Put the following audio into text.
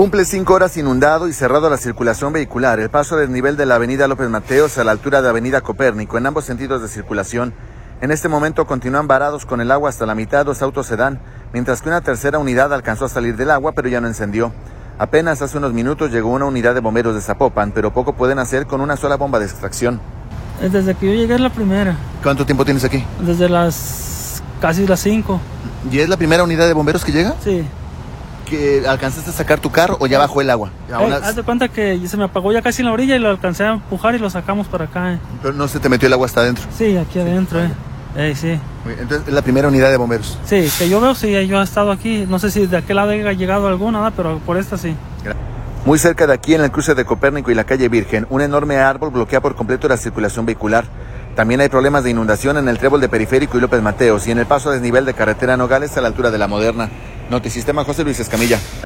Cumple 5 horas inundado y cerrado a la circulación vehicular. El paso a desnivel de la avenida López Mateos a la altura de avenida Copérnico, en ambos sentidos de circulación. En este momento continúan varados con el agua hasta la mitad 2 autos sedán, mientras que una tercera unidad alcanzó a salir del agua, pero ya no encendió. Apenas hace unos minutos llegó una unidad de bomberos de Zapopan, pero poco pueden hacer con una sola bomba de extracción. Desde que yo llegué es la primera. ¿Cuánto tiempo tienes aquí? Desde casi las 5. ¿Y es la primera unidad de bomberos que llega? Sí. ¿Que alcanzaste a sacar tu carro o ya bajó el agua? Haz de cuenta que se me apagó ya casi en la orilla y lo alcancé a empujar y lo sacamos para acá. Pero no se te metió el agua hasta adentro. Sí, aquí adentro. Sí. Entonces es la primera unidad de bomberos. Sí, que yo veo, sí, yo he estado aquí. No sé si de aquel lado haya llegado alguna, pero por esta sí. Muy cerca de aquí, en el cruce de Copérnico y la calle Virgen, un enorme árbol bloquea por completo la circulación vehicular. También hay problemas de inundación en el trébol de Periférico y López Mateos y en el paso a desnivel de carretera Nogales a la altura de la Moderna. Notisistema José Luis Escamilla.